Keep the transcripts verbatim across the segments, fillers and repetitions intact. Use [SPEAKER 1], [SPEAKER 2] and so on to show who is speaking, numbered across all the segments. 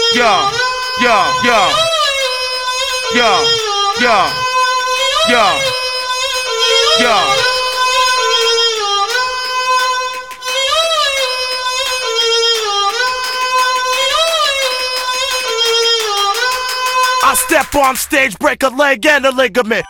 [SPEAKER 1] yeah, yeah, yeah, yeah, yeah, yeah, yeah. I step on stage, break a leg and a ligament.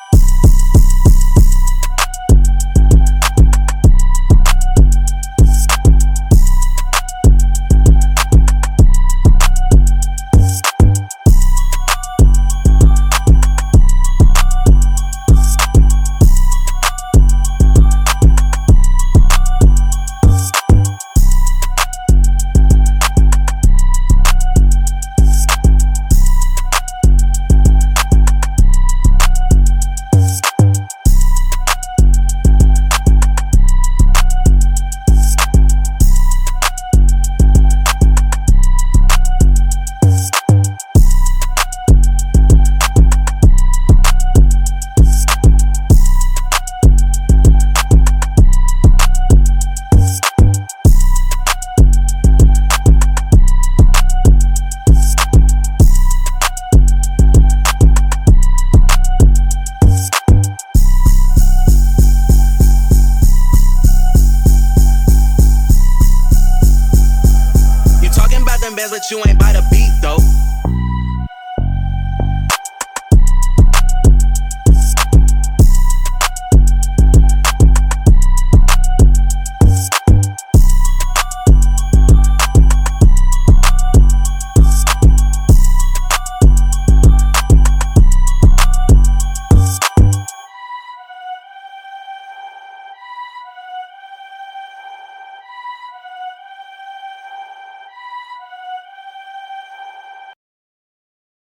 [SPEAKER 2] But you ain't by the beat.